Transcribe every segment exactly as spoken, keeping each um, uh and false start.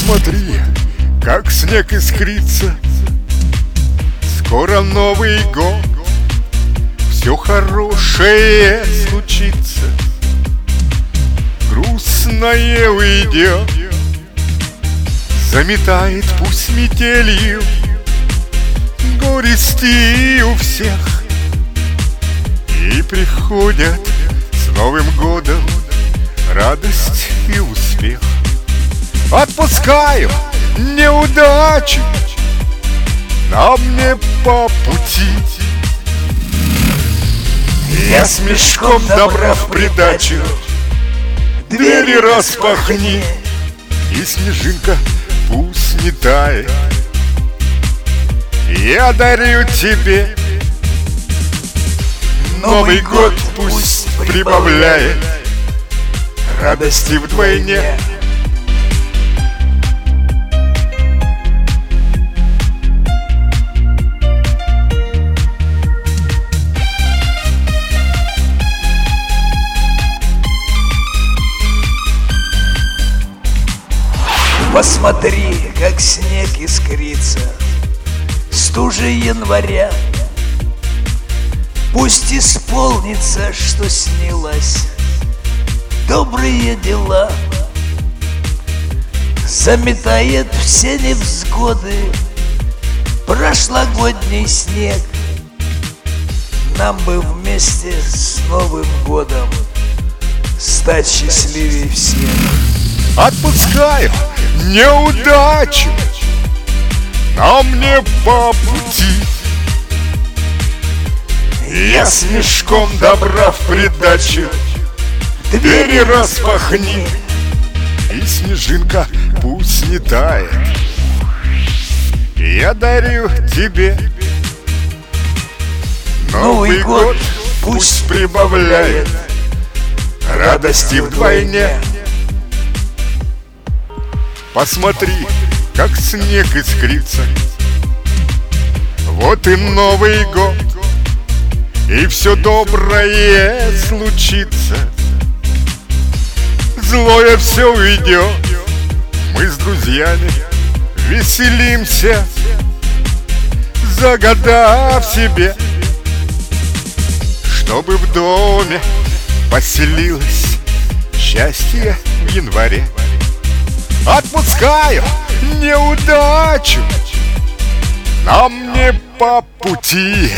Посмотри, как снег искрится. Скоро Новый год, все хорошее случится. Грустное уйдет, заметает пусть метелью горести у всех. И приходят с Новым годом радость и успех. Отпускаю неудачи, нам не по пути. Я с мешком добра в придачу, двери распахни, и снежинка пусть не тает. Я дарю тебе Новый год, пусть прибавляет радости вдвойне. Посмотри, как снег искрится, стужа января. Пусть исполнится, что снилось, добрые дела. Заметает все невзгоды прошлогодний снег. Нам бы вместе с Новым годом стать счастливее всех. Отпускаю неудачу, нам не по пути. Я с мешком добра в придачу, двери распахни, и снежинка пусть не тает. Я дарю тебе Новый год, пусть прибавляет радости вдвойне. Посмотри, как снег искрится. Вот и Новый год, и все доброе случится. Злое все уйдет, мы с друзьями веселимся, загадав себе, чтобы в доме поселилось счастье в январе. Отпускаю неудачу, нам не по пути.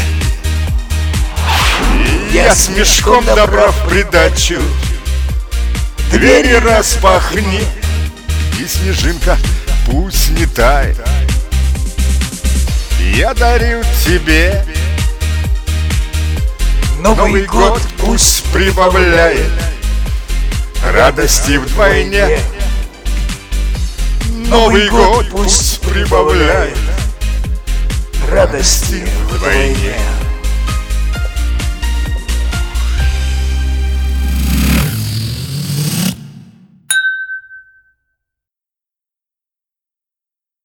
Я с мешком добра в придачу, двери распахни, и снежинка пусть не тает. Я дарю тебе Новый год, пусть прибавляет радости вдвойне. Новый год пусть прибавляет радости вдвойне.